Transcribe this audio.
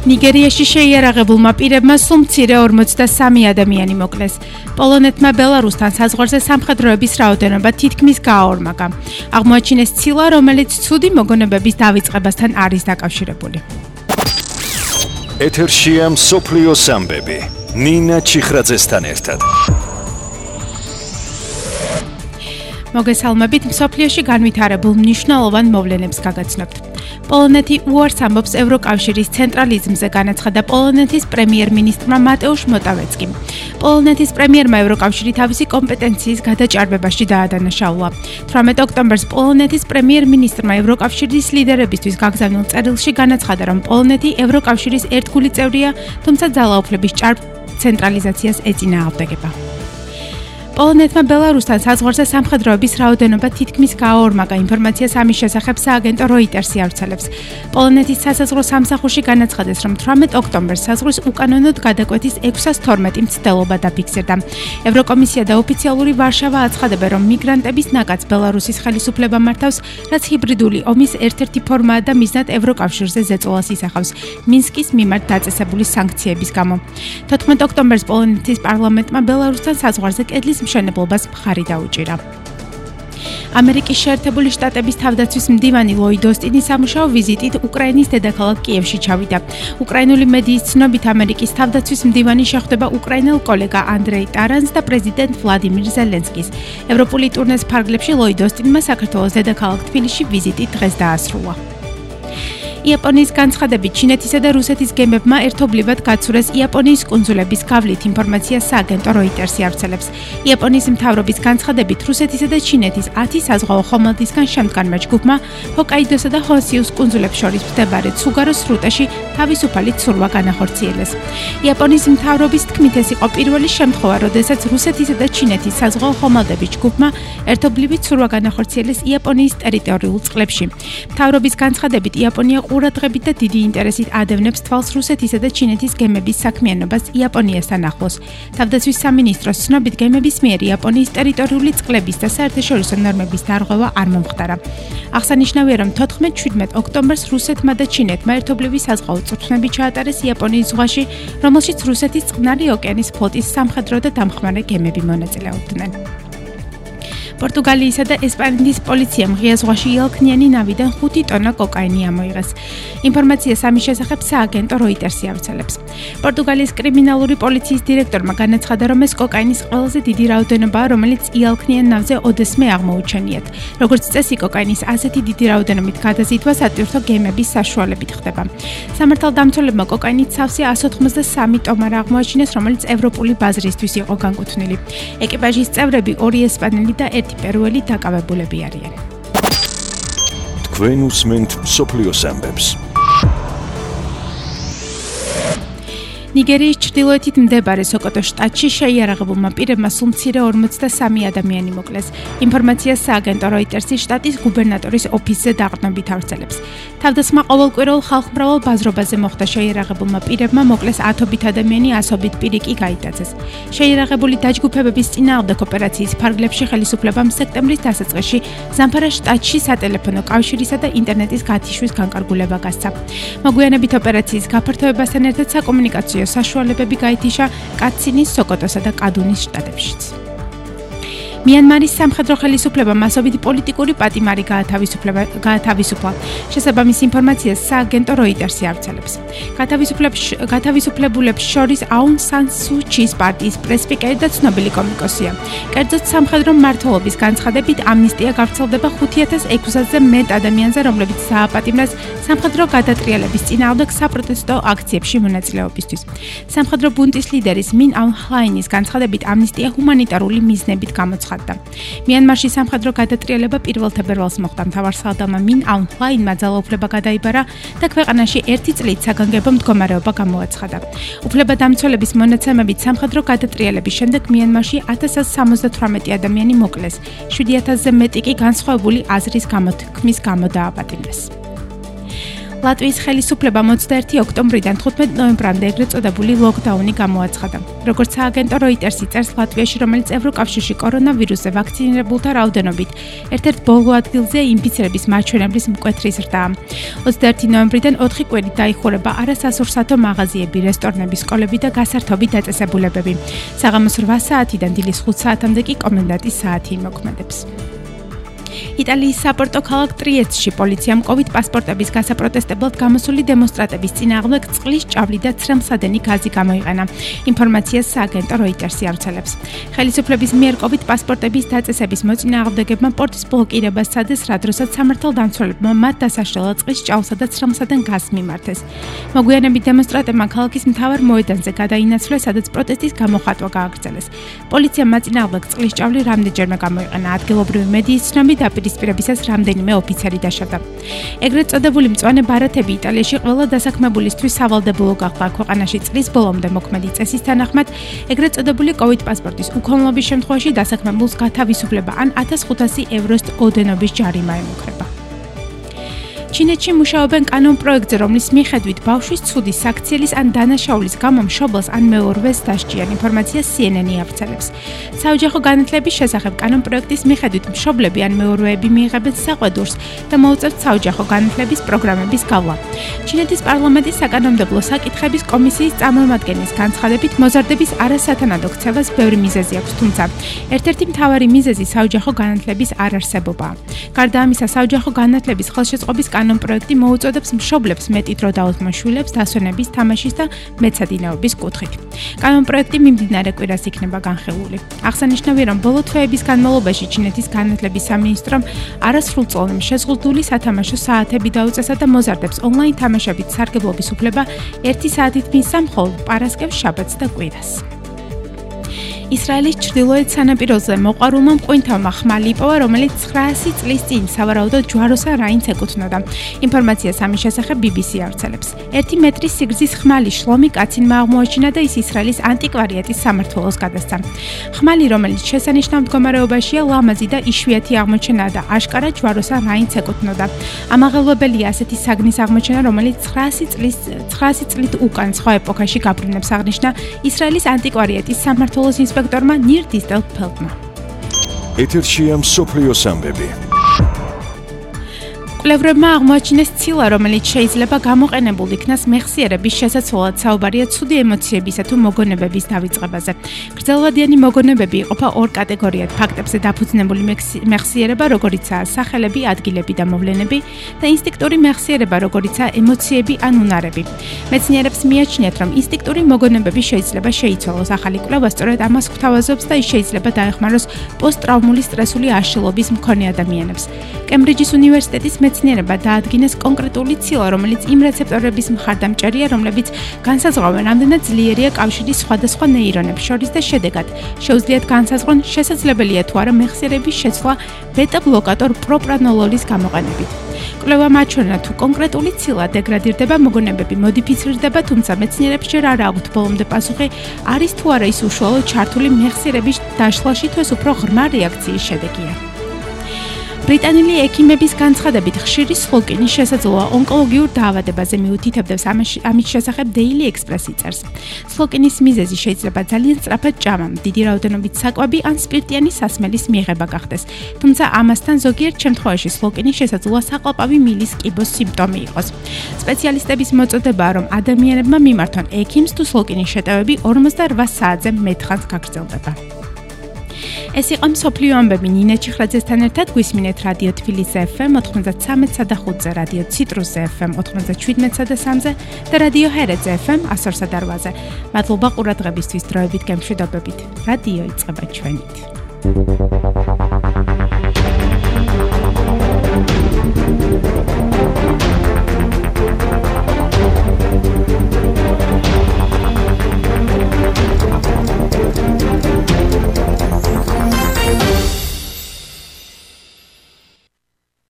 ნიგერიაში შეიარაღებულმა პირებმა სულ მცირე 43 ადამიანი მოკლეს. პოლონეთმა ბელარუსთან საზღვარზე სამხედროების რაოდენობა თითქმის გააორმაგა. აღმოაჩინეს ცილა, რომელიც ცუდი მოგონებების დავიწყებასთან არის დაკავშირებული. ეთერშია მსოფლიოს ამბები. ნინა ჩიხრაძესთან ერთად. მოგესალმებით, მსოფლიოში განვითარებულ მნიშვნელოვან მოვლენებს გაგაცნობთ. პოლონეთი უარს ამბობს ევროკავშირის ცენტრალიზმზე, განაცხადა პოლონეთის პრემიერ-მინისტრმა მატეუშ მოტავეცკიმ. პოლონეთის პრემიერმა ევროკავშირი თავისი კომპეტენციის გადაჭარბებაში დაადანაშაულა. 18 ოქტომბერს პოლონეთის პრემიერ-მინისტრმა ევროკავშირის ლიდერებისთვის გაგზავნილ წერილში განაცხადა, რომ პოლონეთი ევროკავშირის ერთგული წევრია, თუმცა ძალაუფლების ჭარბ ცენტრალიზაციას ეწინააღმდეგება. პოლონეთმა ბელარუსთან საზღვარზე სამხედროების რაოდენობა თითქმის გააორმაგა. ინფორმაციას ამის შესახებ სააგენტო როიტერსი ავრცელებს. პოლონეთის სასაზღვრო სამსახურში განაცხადეს, რომ 18 ოქტომბერს საზღვრის უკანონოდ გადაკვეთის 612 მცდელობა დაფიქსირდა. ევროკომისია და ოფიციალური ვარშავა აცხადებენ, რომ მიგრანტების ნაკადს ბელარუსის ხელისუფლება მართავს, რაც ჰიბრიდული ომის ერთ-ერთი ფორმაა და მიზნად ევროკავშირზე ზეწოლას ისახავს მინსკის მიმართ დაწესებული სანქციების გამო. 14 ოქტომბერს პოლონეთის პარლამენტმა ბელარუსთან საზღვარზე კედლის მშენებლობას მხარი დაუჭირა. ამერიკის შეერთებული შტატების თავდაცვის მდივანი ლოიდ ოსტინი სამუშაო ვიზიტით უკრაინის დედაქალაქ კიევში ჩავიდა. უკრაინული მედიის ცნობით ამერიკის თავდაცვის მდივანი შეხვდება უკრაინელ კოლეგა ანდრეი ტარანს და პრეზიდენტ ვლადიმირ ზელენსკის. ევროპული ტურნეს ფარგლებში ლოიდ ოსტინმა საქართველოს დედაქალაქ თბილისში ვიზიტი დღეს დაასრულა. იაპონიის განცხადებით ჩინეთისა და რუსეთის გემებმა ერთობლივად გაცურეს იაპონიის კუნძულების გავლით, ინფორმაციას სააგენტო როიტერსი ავრცელებს. იაპონიის მთავრობის განცხადებით რუსეთისა და ჩინეთის 10 საზღვაო ხომალდისგან შემდგარმა ჯგუფმა ჰოკაიდოსა და ჰონსიუს კუნძულებს შორის მდებარე ცუგაროს სრუტეში თავისუფალი ცურვა განახორციელეს. იაპონიის მთავრობის თქმით, ეს იყო პირველი შემთხვევა, როდესაც რუსეთისა და ჩინეთის საზღვაო ხომალდების ჯგუფმა ერთობლივი ცურვა განახორციელეს იაპონიის ტერიტორიულ წყლებში. მთავრობის განცხადებით იაპონია ყურადღებით და დიდი ინტერესით ადევნებს თვალს რუსეთისა და ჩინეთის გემების საქმიანობას იაპონიასთან ახლოს. თავდაცვის სამინისტროს ცნობით, გემების მიერ იაპონიის ტერიტორიული წყლების და საერთაშორისო ნორმების დარღვევა არ მომხდარა. აღსანიშნავია, რომ 14-17 ოქტომბერს რუსეთმა და ჩინეთმა ერთობლივი საზღვაო წვრთნები ჩაატარეს იაპონიის ზღვაში, რომელშიც რუსეთის წყნარი ოკეანის ფლოტის სამხედრო და დამხმარე გემები მონაწილეობდნენ. პორტუგალიისა და ესპანეთის პოლიციამ ღია ზღვაში იალქნიანი ნავიდან 5 ტონა კოკაინი ამოიღეს. ინფორმაციას ამის შესახებ სააგენტო როიტერსი ავრცელებს. პორტუგალიის კრიმინალური პოლიციის დირექტორმა განაცხადა, რომ ეს კოკაინის ყველაზე დიდი რაოდენობაა, რომელიც იალქნიან ნავზე ოდესმე აღმოუჩენიათ. როგორც წესი, კოკაინის ასეთი დიდი რაოდენობით გადაზიდვა სატვირთო გემების საშუალებით ხდება. სამართალდამცველებმა კოკაინის სავსე 183 ტომარა აღმოაჩინეს, რომელიც ევროპული ბაზრისთვის იყო განკუთვნილი. ეკიპაჟის წევრები 2 ესპანელი და 1 პერუელი დაკავებულები არიან. თქვენ უსმენთ მსოფლიოს ამბებს. ნიგერიის ჩრდილოეთით მდებარე სოკოტოს შტატში შეიარაღებულმა პირებმა სულ მცირე 43 ადამიანი მოკლეს. ინფორმაციას სააგენტო როიტერსი შტატის გუბერნატორის ოფისზე დაყრდნობით ავრცელებს. თავდაცმა ყოველკვირეულ ხალხმრავალ ბაზრობაზე მოხდა შეიარაღებულმა პირებმა მოკლეს 10-ობით ადამიანი, 100-ობით პირი კი გაიტაცეს. შეიარაღებული დაჯგუფებების წინააღმდეგ ოპერაციის ფარგლებში ხელისუფლებამ სექტემბრის დასაწყისში ზამფარას შტატში სატელეფონო კავშირისა და ინტერნეტის გათიშვის განკარგულება გასცა. მოგვიანებით ოპერაციის გაფართოებასთან ერთად საკომუნიკაციო საშუალებები გაითიშა კაცინის, სოკოტოსა და კადუნის შტატებშიც. მიანმარის სამხედრო ხელისუფლებამ მასობით პოლიტიკური პატიმარი გაათავისუფლა. შესაბამის ინფორმაციას სააგენტო როიტერსი ავრცელებს. გათავისუფლებულებს შორის აუნ სან სუ ჩის პარტიის პრესპიკერი და ცნობილი კომიკოსია. კერძოდ სამხედრო მმართველობის განცხადებით ამნისტია გავრცელდება 5600-ზე მეტ ადამიანზე, რომლებიც სააპატიმრეს სამხედრო გადატრიალების წინააღმდეგ საპროტესტო აქციებში მონაწილეობისთვის. სამხედრო ბუნტის ლიდერის მინ აუნ ჰლაინის განცხადებით ამნისტია ჰუმანიტარული მიზნებით გამოცხადდა. მიანმარში სამხედრო გადატრიალება 1 თებერვალს მოხდა. მთავარსარდალმა მინ აუნ ჰლაინმა ძალაუფლება გადაიბარა და ქვეყანაში 1 წლით საგანგებო მდგომარეობა გამოაცხადა. უფლებადამცველების მონაცემებით სამხედრო გადატრიალების შემდეგ მიანმარში 1178 ადამიანი მოკლეს. 7000-ზე მეტი კი განსხვავებული აზრის გამოთქმის გამო დააპატიმრეს. ლატვიის ხელისუფლებამ 21 ოქტომბრიდან 15 ნოემბრამდე ეგრეთ წოდებული ლოკდაუნი გამოაცხადა. როგორც სააგენტო Reuters წერს, ლატვიაში, რომელიც ევროკავშირში კორონავირუსზე ვაქცინირებულთა რაოდენობით ერთ-ერთ ბოლო ადგილზეა ინფიცირების მაჩვენებლის მკვეთრი ზრდაა. 21 ნოემბრიდან 4 კვირით დაიხურება არასასურსათო მაღაზიები, რესტორნები, სკოლები და გასართობი დაწესებულებები. საღამოს 8 საათიდან დილის 5 საათამდე კი კომენდანტის საათი იმოქმედებს. იტალიის საპორტო ქალაქ ტრიესტში პოლიციამ COVID პასპორტების გასაპროტესტებლად გამოსული დემონსტრანტების წინააღმდეგ წყლის ჭავლი და ცრემლსადენი გაზი გამოიყენა. ინფორმაციას სააგენტო Reuters ავრცელებს. ხელისუფლების მიერ COVID პასპორტების დაწესების მოწინააღმდეგებმა პორტის ბლოკირებას სცადეს, რა დროსაც სამართალდამცველებმა მათ დასაშლელად წყლის ჭავლსა და ცრემლსადენ გაზს მიმართეს. მოგვიანებით დემონსტრანტებმა ქალაქის მთავარ მოედანზე გადაინაცვლეს, სადაც პროტესტის გამოხატვა გააგრძელეს. პოლიციამ მოწინააღმდეგ წყლის ჭავლი რამდენჯერმე გამოიყენა. ადგილობრივი მედიის ცნობით დაპირისპირებისას რამდენიმე ოფიცერი დაშავდა. ეგრეთ წოდებული მწვანე ბარათები იტალიაში ყველა დასაქმებულისთვის სავალდებულო გახდა. ქვეყანაში წლის ბოლომდე მოქმედი წესის თანახმად, ეგრეთ წოდებული COVID პასპორტის უქონლობის შემთხვევაში დასაქმებულს გათავისუფლება ან 1500 ევროს ოდენობის ჯარიმა ემუქრება. ჩინეთში მუშაობენ კანონპროექტზე, რომლის მიხედვით ბავშვის ცუდის, საქციელის ან დანაშაულის გამო მშობელს ან მეურვეს დასჯიან. ინფორმაციას CNN ავრცელებს. საოჯახო განათლების შესახებ კანონპროექტის მიხედვით მშობლები ან მეურვეები მიიღებენ საყვედურს და მოუწევთ საოჯახო განათლების პროგრამების გავლა. ჩინეთის პარლამენტის საკანონმდებლო საკითხების კომისიის წარმომადგენლის განცხადებით, მოზარდების არასათანადო ქცევას ბევრი მიზეზი აქვს, თუმცა ერთ-ერთი მთავარი მიზეზი საოჯახო განათლების არარსებობაა. გარდა ამისა, საოჯახო განათლების ხელშეწყობის კანონპროექტი მოუწოდებს მშობლებს მეტი დრო დაუთმონ შვილებს დასვენების, თამაშის და მეცადინეობის კუთხით. კანონპროექტი მიმდინარე კვირას იქნება განხილული. აღსანიშნავია, რომ ბოლო თვეების განმავლობაში ჩინეთის განათლების სამინისტრომ არასრულწლოვანი შეზღუდული სათამაშო საათები დაუწესა და მოზარდებს ონლაინ თამაშებით სარგებლობის უფლება 1 საათით მისცა მხოლოდ პარასკევს, შაბათს და კვირას. ისრაელის ჩრდილოეთ სანაპიროზე მოყვარულმა მღვინთავმა ხმალი იპოვა, რომელიც 900 წლის წინ სავარაუდოდ ჯვაროსან რაინდს ეკუთვნოდა. ინფორმაციას ამის შესახებ BBC ავრცელებს. 1 მეტრის სიგრძის ხმალი შლომი კაცინმა აღმოაჩინა და ის ისრაელის ანტიკვარიატის სამმართველოს გადასცა. ხმალი, რომელიც შესანიშნავ მდგომარეობაშია, ლამაზი და იშვიათი აღმოჩენაა და აშკარა ჯვაროსან რაინდს ეკუთვნოდა. ამაღელვებელია ასეთი საგნის აღმოჩენა, რომელიც 900 წლით უკან სხვა ეპოქაში გაბრუნებს, აღნიშნა ისრაელის ანტიკვარიატის სამმართველოს ინსპექტორმა ნირ დისტელფელდმა. ეთერშია მსოფლიოს ამბები. კვლევრებმა აღმოაჩინეს ცილა, რომელიც შეიძლება გამოყენებულ იქნას მეხსიერების შესაცვლად. საუბარია ცუდი ემოციებისა თუ მოგონებების დავიწყებაზე. გრძელვადიანი მოგონებები იყოფა ორ კატეგორიად: ფაქტებზე დაფუძნებული მეხსიერება, როგორიცაა სახელები, ადგილები და მოვლენები, და ინსტინქტური მეხსიერება, როგორიცაა ემოციები ან უნარები. მეცნიერებს მიაჩნიათ, რომ ინსტინქტური მოგონებები შეიძლება შეიცვალოს. ახალი კვლევა სწორედ ამას გვთავაზობს და ის შეიძლება დაეხმაროს პოსტტრავმული სტრესული აშლილობის მქონე ადამიანებს. კემბრიჯის უნივერსიტეტის მეცნიერება დაადგინეს კონკრეტული ცილა, რომელიც იმ რეცეპტორების მხარდამჭერია, რომლებიც განსაზღვრავენ, რამდენად ძლიერია კავშირი სხვადასხვა ნეირონებს შორის და შედეგად შეუძლიათ განსაზღვრონ, შესაძლებელია თუ არა მეხსიერების შეცვლა ბეტა-ბლოკატორ პროპრანოლოლის გამოყენებით. კვლევამ აჩვენა, თუ კონკრეტული ცილა დეგრადირდება, მოგონებები მოდიფიცირდება, თუმცა მეცნიერებს ჯერ არ აქვთ ბოლომდე პასუხი, არის თუ არა ის უშუალოდ ჩართული მეხსიერების დაშლაში თუ ეს უფრო ღრმა რეაქციის შედეგია. ბრიტანელი ექიმების განცხადებით, ხშირი სლოკინის შესაძლოა ონკოლოგიურ დაავადებაზე მიუთითებდეს. ამის შესახებ Daily Express წერს. სლოკინის მიზეზი შეიძლება ძალიან სწრაფად ჭამა, დიდი რაოდენობით საკვები ან სპირტიანი სასმელის მიღება გახდეს. თუმცა ამასთან ზოგიერთ შემთხვევაში სლოკინის შესაძლოა საყლაპავი მილის კიბოს სიმპტომი იყოს. სპეციალისტების მოწოდებაა, რომ ადამიანებმა მიმართონ ექიმს თუ სლოკინის შეტევები 48 საათზე მეტხანს გაგრძელდება. ეს იყო მსოფლიო ამბები ნინა ჩიხრაძესთან ერთად. გვისმინეთ რადიო თბილისი FM 93.5-ზე, რადიო ციტრუსზე FM 97.3-ზე და რადიო ჰერეთზე FM 102.8-ზე. მადლობა ყურადღებისთვის, დროებით გემშვიდობებით. რადიო იწყება ჩვენით.